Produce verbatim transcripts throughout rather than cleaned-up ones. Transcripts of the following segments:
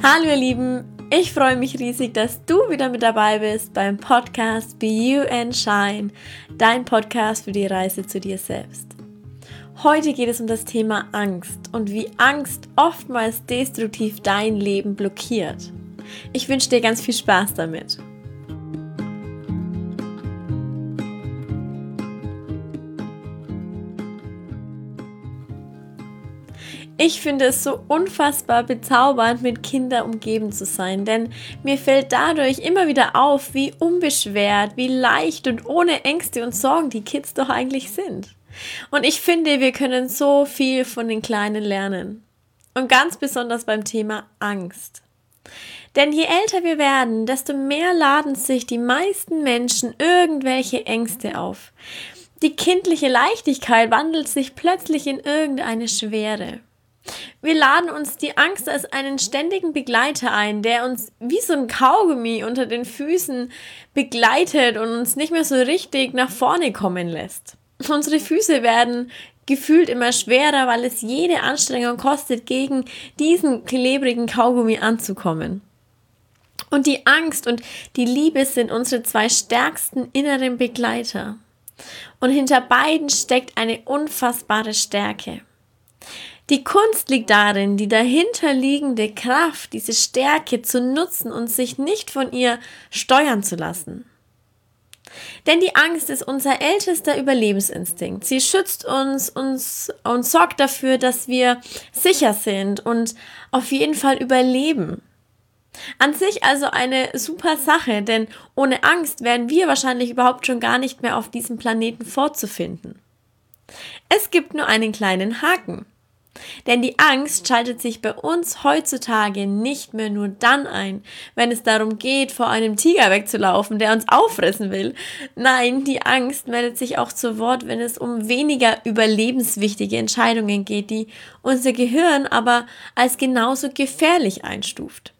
Hallo ihr Lieben, ich freue mich riesig, dass du wieder mit dabei bist beim Podcast Be You and Shine, dein Podcast für die Reise zu dir selbst. Heute geht es um das Thema Angst und wie Angst oftmals destruktiv dein Leben blockiert. Ich wünsche dir ganz viel Spaß damit. Ich finde es so unfassbar bezaubernd, mit Kindern umgeben zu sein, denn mir fällt dadurch immer wieder auf, wie unbeschwert, wie leicht und ohne Ängste und Sorgen die Kids doch eigentlich sind. Und ich finde, wir können so viel von den Kleinen lernen. Und ganz besonders beim Thema Angst. Denn je älter wir werden, desto mehr laden sich die meisten Menschen irgendwelche Ängste auf. Die kindliche Leichtigkeit wandelt sich plötzlich in irgendeine Schwere. Wir laden uns die Angst als einen ständigen Begleiter ein, der uns wie so ein Kaugummi unter den Füßen begleitet und uns nicht mehr so richtig nach vorne kommen lässt. Unsere Füße werden gefühlt immer schwerer, weil es jede Anstrengung kostet, gegen diesen klebrigen Kaugummi anzukommen. Und die Angst und die Liebe sind unsere zwei stärksten inneren Begleiter. Und hinter beiden steckt eine unfassbare Stärke. Die Kunst liegt darin, die dahinterliegende Kraft, diese Stärke zu nutzen und sich nicht von ihr steuern zu lassen. Denn die Angst ist unser ältester Überlebensinstinkt. Sie schützt uns, uns und sorgt dafür, dass wir sicher sind und auf jeden Fall überleben. An sich also eine super Sache, denn ohne Angst wären wir wahrscheinlich überhaupt schon gar nicht mehr auf diesem Planeten vorzufinden. Es gibt nur einen kleinen Haken. Denn die Angst schaltet sich bei uns heutzutage nicht mehr nur dann ein, wenn es darum geht, vor einem Tiger wegzulaufen, der uns auffressen will. Nein, die Angst meldet sich auch zu Wort, wenn es um weniger überlebenswichtige Entscheidungen geht, die unser Gehirn aber als genauso gefährlich einstuft.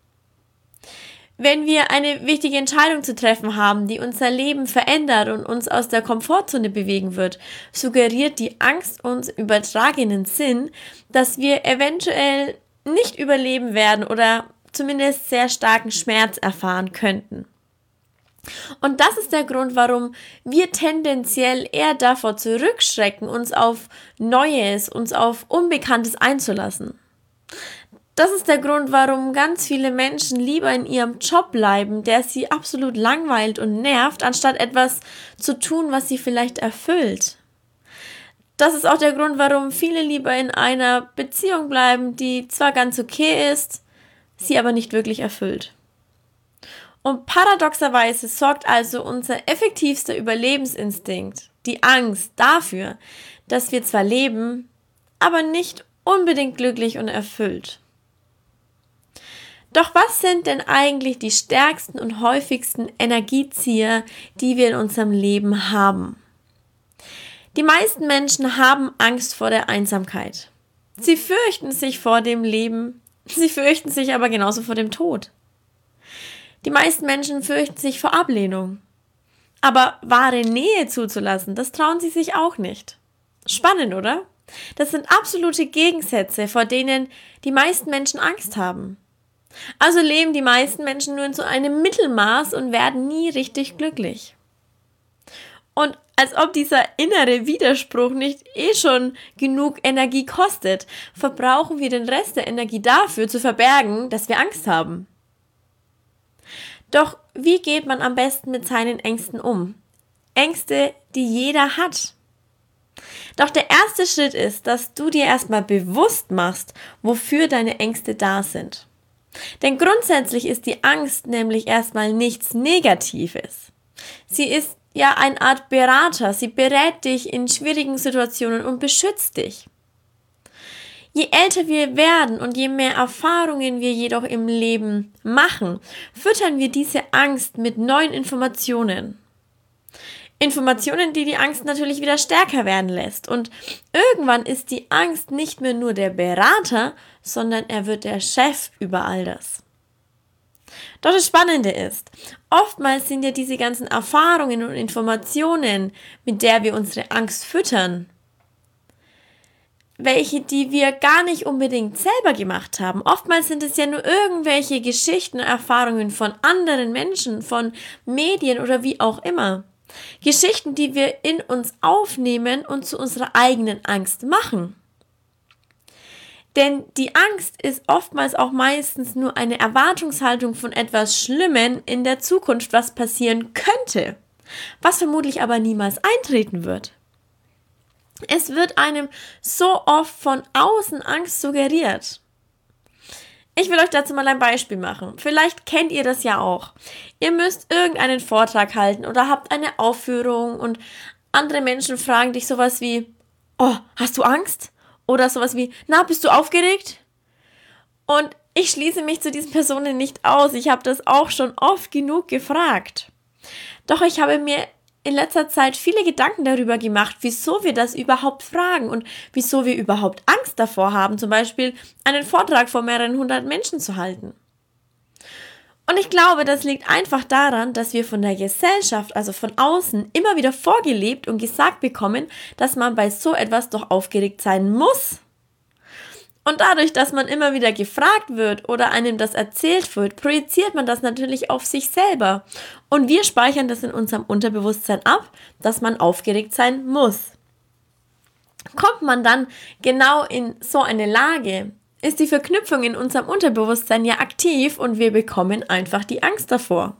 Wenn wir eine wichtige Entscheidung zu treffen haben, die unser Leben verändert und uns aus der Komfortzone bewegen wird, suggeriert die Angst uns im übertragenen Sinn, dass wir eventuell nicht überleben werden oder zumindest sehr starken Schmerz erfahren könnten. Und das ist der Grund, warum wir tendenziell eher davor zurückschrecken, uns auf Neues, uns auf Unbekanntes einzulassen. Das ist der Grund, warum ganz viele Menschen lieber in ihrem Job bleiben, der sie absolut langweilt und nervt, anstatt etwas zu tun, was sie vielleicht erfüllt. Das ist auch der Grund, warum viele lieber in einer Beziehung bleiben, die zwar ganz okay ist, sie aber nicht wirklich erfüllt. Und paradoxerweise sorgt also unser effektivster Überlebensinstinkt, die Angst, dafür, dass wir zwar leben, aber nicht unbedingt glücklich und erfüllt. Doch was sind denn eigentlich die stärksten und häufigsten Energiezieher, die wir in unserem Leben haben? Die meisten Menschen haben Angst vor der Einsamkeit. Sie fürchten sich vor dem Leben, sie fürchten sich aber genauso vor dem Tod. Die meisten Menschen fürchten sich vor Ablehnung. Aber wahre Nähe zuzulassen, das trauen sie sich auch nicht. Spannend, oder? Das sind absolute Gegensätze, vor denen die meisten Menschen Angst haben. Also leben die meisten Menschen nur in so einem Mittelmaß und werden nie richtig glücklich. Und als ob dieser innere Widerspruch nicht eh schon genug Energie kostet, verbrauchen wir den Rest der Energie dafür zu verbergen, dass wir Angst haben. Doch wie geht man am besten mit seinen Ängsten um? Ängste, die jeder hat. Doch der erste Schritt ist, dass du dir erstmal bewusst machst, wofür deine Ängste da sind. Denn grundsätzlich ist die Angst nämlich erstmal nichts Negatives. Sie ist ja eine Art Berater, sie berät dich in schwierigen Situationen und beschützt dich. Je älter wir werden und je mehr Erfahrungen wir jedoch im Leben machen, füttern wir diese Angst mit neuen Informationen. Informationen, die die Angst natürlich wieder stärker werden lässt. Und irgendwann ist die Angst nicht mehr nur der Berater, sondern er wird der Chef über all das. Doch das Spannende ist, oftmals sind ja diese ganzen Erfahrungen und Informationen, mit der wir unsere Angst füttern, welche, die wir gar nicht unbedingt selber gemacht haben. Oftmals sind es ja nur irgendwelche Geschichten, Erfahrungen von anderen Menschen, von Medien oder wie auch immer. Geschichten, die wir in uns aufnehmen und zu unserer eigenen Angst machen. Denn die Angst ist oftmals auch meistens nur eine Erwartungshaltung von etwas Schlimmem in der Zukunft, was passieren könnte, was vermutlich aber niemals eintreten wird. Es wird einem so oft von außen Angst suggeriert. Ich will euch dazu mal ein Beispiel machen. Vielleicht kennt ihr das ja auch. Ihr müsst irgendeinen Vortrag halten oder habt eine Aufführung und andere Menschen fragen dich sowas wie, oh, hast du Angst? Oder sowas wie, na, bist du aufgeregt? Und ich schließe mich zu diesen Personen nicht aus. Ich habe das auch schon oft genug gefragt. Doch ich habe mir in letzter Zeit viele Gedanken darüber gemacht, wieso wir das überhaupt fragen und wieso wir überhaupt Angst davor haben, zum Beispiel einen Vortrag vor mehreren hundert Menschen zu halten. Und ich glaube, das liegt einfach daran, dass wir von der Gesellschaft, also von außen, immer wieder vorgelebt und gesagt bekommen, dass man bei so etwas doch aufgeregt sein muss. Und dadurch, dass man immer wieder gefragt wird oder einem das erzählt wird, projiziert man das natürlich auf sich selber. Und wir speichern das in unserem Unterbewusstsein ab, dass man aufgeregt sein muss. Kommt man dann genau in so eine Lage, ist die Verknüpfung in unserem Unterbewusstsein ja aktiv und wir bekommen einfach die Angst davor.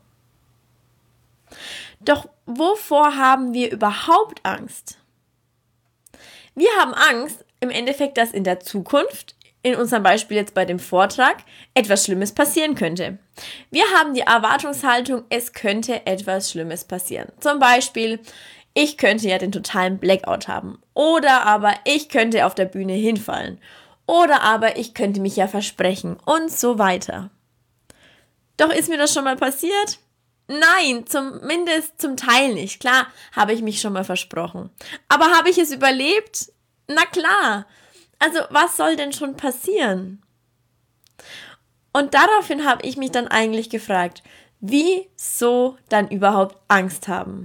Doch wovor haben wir überhaupt Angst? Wir haben Angst im Endeffekt, dass in der Zukunft, in unserem Beispiel jetzt bei dem Vortrag, etwas Schlimmes passieren könnte. Wir haben die Erwartungshaltung, es könnte etwas Schlimmes passieren. Zum Beispiel, ich könnte ja den totalen Blackout haben. Oder aber ich könnte auf der Bühne hinfallen. Oder aber ich könnte mich ja versprechen und so weiter. Doch ist mir das schon mal passiert? Nein, zumindest zum Teil nicht. Klar, habe ich mich schon mal versprochen. Aber habe ich es überlebt? Na klar. Also was soll denn schon passieren? Und daraufhin habe ich mich dann eigentlich gefragt, wieso dann überhaupt Angst haben?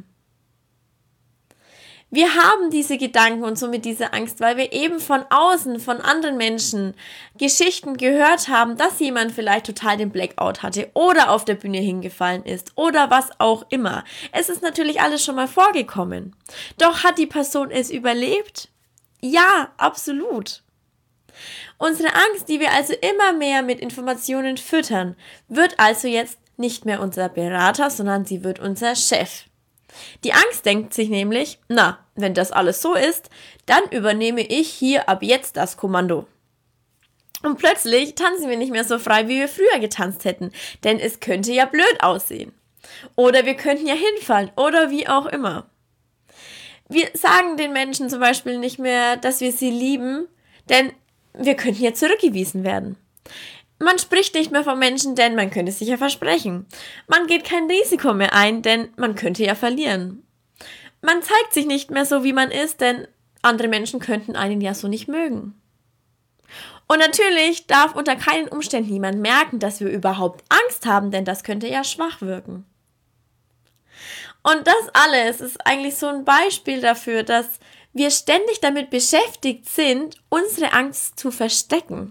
Wir haben diese Gedanken und somit diese Angst, weil wir eben von außen, von anderen Menschen Geschichten gehört haben, dass jemand vielleicht total den Blackout hatte oder auf der Bühne hingefallen ist oder was auch immer. Es ist natürlich alles schon mal vorgekommen. Doch hat die Person es überlebt? Ja, absolut. Unsere Angst, die wir also immer mehr mit Informationen füttern, wird also jetzt nicht mehr unser Berater, sondern sie wird unser Chef. Die Angst denkt sich nämlich, na, wenn das alles so ist, dann übernehme ich hier ab jetzt das Kommando. Und plötzlich tanzen wir nicht mehr so frei, wie wir früher getanzt hätten, denn es könnte ja blöd aussehen. Oder wir könnten ja hinfallen oder wie auch immer. Wir sagen den Menschen zum Beispiel nicht mehr, dass wir sie lieben, denn wir könnten ja zurückgewiesen werden. Man spricht nicht mehr von Menschen, denn man könnte sich ja versprechen. Man geht kein Risiko mehr ein, denn man könnte ja verlieren. Man zeigt sich nicht mehr so, wie man ist, denn andere Menschen könnten einen ja so nicht mögen. Und natürlich darf unter keinen Umständen niemand merken, dass wir überhaupt Angst haben, denn das könnte ja schwach wirken. Und das alles ist eigentlich so ein Beispiel dafür, dass wir ständig damit beschäftigt sind, unsere Angst zu verstecken.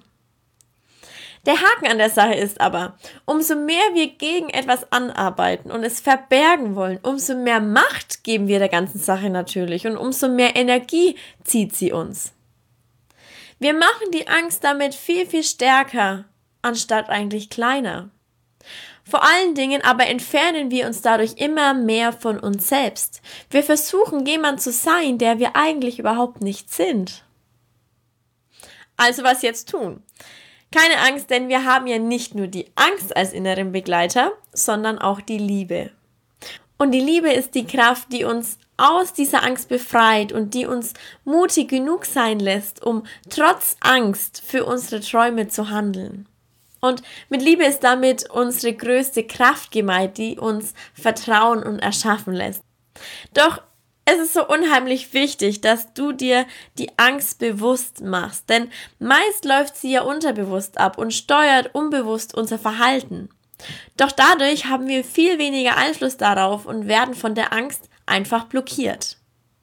Der Haken an der Sache ist aber, umso mehr wir gegen etwas anarbeiten und es verbergen wollen, umso mehr Macht geben wir der ganzen Sache natürlich und umso mehr Energie zieht sie uns. Wir machen die Angst damit viel, viel stärker, anstatt eigentlich kleiner. Vor allen Dingen aber entfernen wir uns dadurch immer mehr von uns selbst. Wir versuchen, jemand zu sein, der wir eigentlich überhaupt nicht sind. Also was jetzt tun? Keine Angst, denn wir haben ja nicht nur die Angst als inneren Begleiter, sondern auch die Liebe. Und die Liebe ist die Kraft, die uns aus dieser Angst befreit und die uns mutig genug sein lässt, um trotz Angst für unsere Träume zu handeln. Und mit Liebe ist damit unsere größte Kraft gemeint, die uns vertrauen und erschaffen lässt. Doch es ist so unheimlich wichtig, dass du dir die Angst bewusst machst, denn meist läuft sie ja unterbewusst ab und steuert unbewusst unser Verhalten. Doch dadurch haben wir viel weniger Einfluss darauf und werden von der Angst einfach blockiert.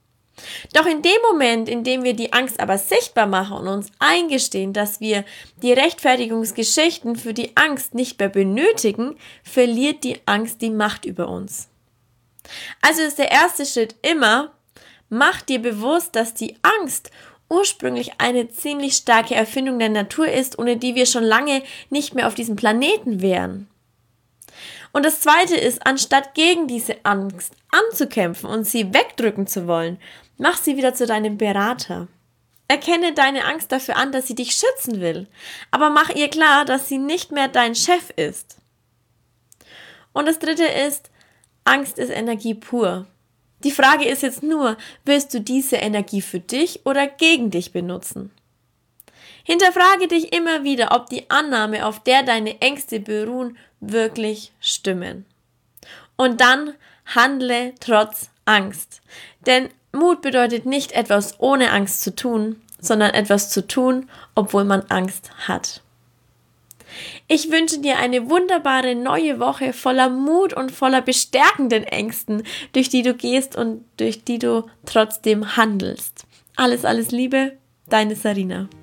Doch in dem Moment, in dem wir die Angst aber sichtbar machen und uns eingestehen, dass wir die Rechtfertigungsgeschichten für die Angst nicht mehr benötigen, verliert die Angst die Macht über uns. Also ist der erste Schritt immer, mach dir bewusst, dass die Angst ursprünglich eine ziemlich starke Erfindung der Natur ist, ohne die wir schon lange nicht mehr auf diesem Planeten wären. Und das Zweite ist, anstatt gegen diese Angst anzukämpfen und sie wegdrücken zu wollen, mach sie wieder zu deinem Berater. Erkenne deine Angst dafür an, dass sie dich schützen will, aber mach ihr klar, dass sie nicht mehr dein Chef ist. Und das Dritte ist, Angst ist Energie pur. Die Frage ist jetzt nur, willst du diese Energie für dich oder gegen dich benutzen? Hinterfrage dich immer wieder, ob die Annahme, auf der deine Ängste beruhen, wirklich stimmen. Und dann handle trotz Angst. Denn Mut bedeutet nicht, etwas ohne Angst zu tun, sondern etwas zu tun, obwohl man Angst hat. Ich wünsche dir eine wunderbare neue Woche voller Mut und voller bestärkenden Ängsten, durch die du gehst und durch die du trotzdem handelst. Alles, alles Liebe, deine Sarina.